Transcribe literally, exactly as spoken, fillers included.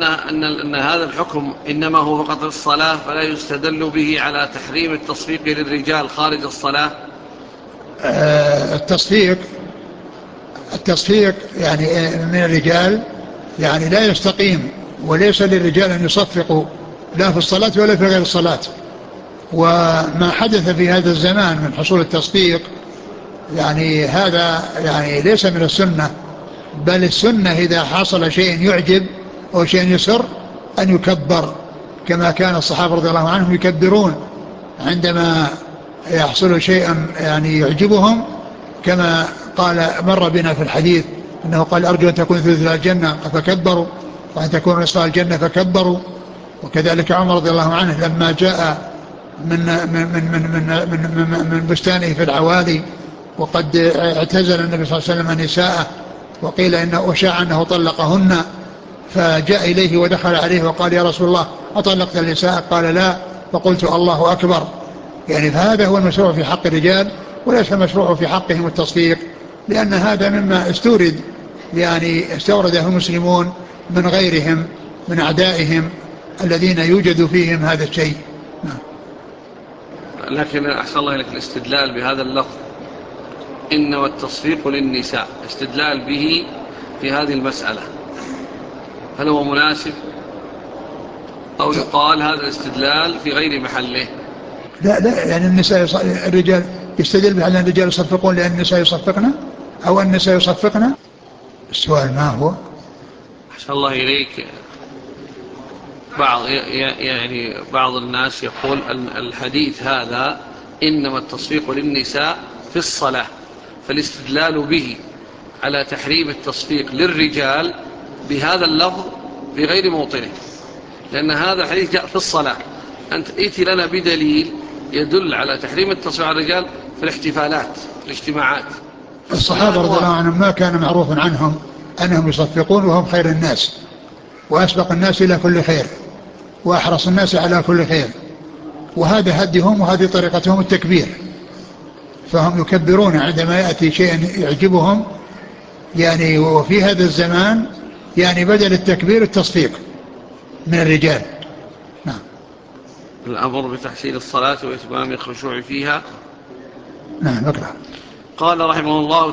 معناه أن, أن هذا الحكم إنما هو فقط الصلاة، فلا يستدل به على تحريم التصفيق للرجال خارج الصلاة. آه التصفيق التصفيق يعني من الرجال يعني لا يستقيم، وليس للرجال أن يصفقوا لا في الصلاة ولا في غير الصلاة. وما حدث في هذا الزمان من حصول التصفيق يعني هذا يعني ليس من السنة، بل السنة إذا حصل شيء يعجب أو شيء يسر أن يكبر، كما كان الصحابة رضي الله عنهم يكبرون عندما يحصل شيء يعني يعجبهم، كما قال مر بنا في الحديث أنه قال أرجو أن تكون ثلث الجنة فكبروا، وأن تكون نصف الجنة فكبروا. وكذلك عمر رضي الله عنه لما جاء من من من من من, من, من بستانه في العوالي وقد اعتزل النبي صلى الله عليه وسلم نساءه، وقيل انه وشاع انه طلقهن، فجاء اليه ودخل عليه وقال يا رسول الله اطلقت النساء؟ قال لا، فقلت الله اكبر. يعني فهذا هو المشروع في حق الرجال، وليس المشروع في حقهم التصفيق، لان هذا مما استورد يعني استورده المسلمون من غيرهم من اعدائهم الذين يوجد فيهم هذا الشيء. لكن أحسن الله لك الاستدلال بهذا اللفظ إنما التصفيق للنساء، استدلال به في هذه المسألة، هل هو مناسب أو يقال هذا الاستدلال في غير محله؟ لا لا يعني النساء يص... الرجال يستدل بأن الرجال يصفقون لأن النساء يصفقنا أو النساء يصفقنا. السؤال ما هو؟ أحسن الله إليك، بعض يعني بعض الناس يقول أن الحديث هذا إنما التصفيق للنساء في الصلاة، فالاستدلال به على تحريم التصفيق للرجال بهذا اللفظ في غير موطنه، لأن هذا الحديث جاء في الصلاة. أنت ائتي لنا بدليل يدل على تحريم التصفيق على الرجال في الاحتفالات الاجتماعات. الصحابة رضي الله عنهم ما كان معروف عنهم أنهم يصفقون وهم خير الناس وأسبق الناس إلى كل خير وأحرص الناس على كل خير، وهذا هديهم وهذه طريقتهم التكبير، فهم يكبرون عندما يأتي شيء يعجبهم يعني. وفي هذا الزمان يعني بدل التكبير التصفيق من الرجال. نعم. الأمر بتحسين الصلاة وإتمام الخشوع فيها. نعم اقرأ. قال رحمه الله